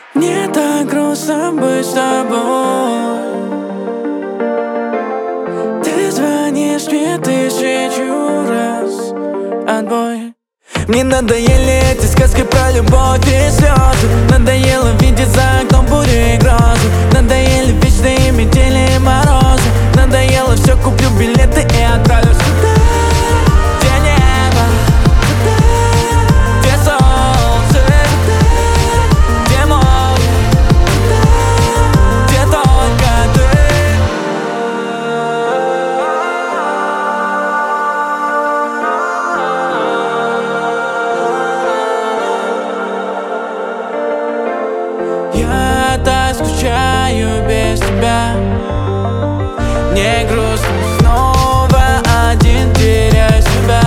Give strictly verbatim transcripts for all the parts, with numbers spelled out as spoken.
Мне так грустно быть с тобой. Ты звонишь мне тысячу раз. Отбой. Мне надоели эти сказки про любовь и слезы. Надоело видеть за окном бури и грозы. Надоели вечные метели и морозы. Надоело все, куплю билеты и отправлюсь туда, где небо, туда, где солнце, туда, где море, туда, где только ты. Я так скучаю без тебя. Мне грустно снова один, теряю себя.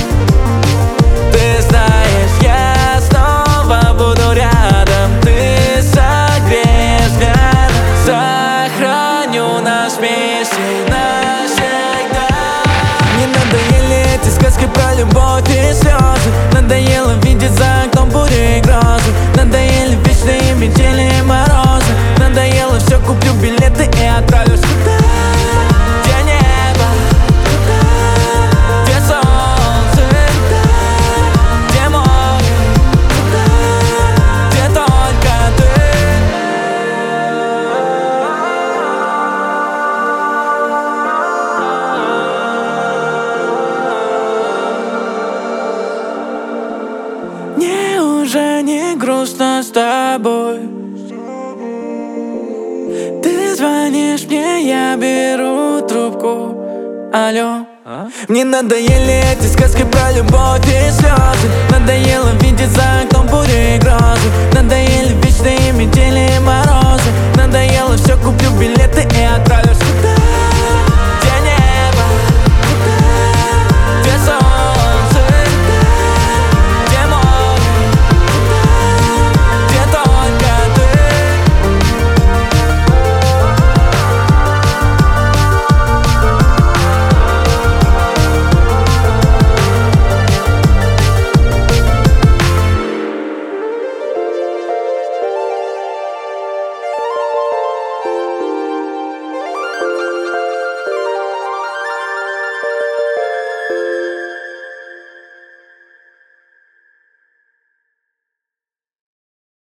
Ты знаешь, я снова буду рядом. Ты согреешь меня. Сохраню нас вместе навсегда. Мне надоели эти сказки про любовь и слезы. Надоело видеть за окном бури и грозы. Надоели вечные метели и морозы. Надоело все, куплю билеты и отправлюсь туда, где небо, туда, где солнце, туда, где море, туда, где только ты. Мне уже не грустно с тобой. Ты звонишь мне, я беру трубку. Алло. А? Мне надоели эти сказки про любовь и слезы. Надоело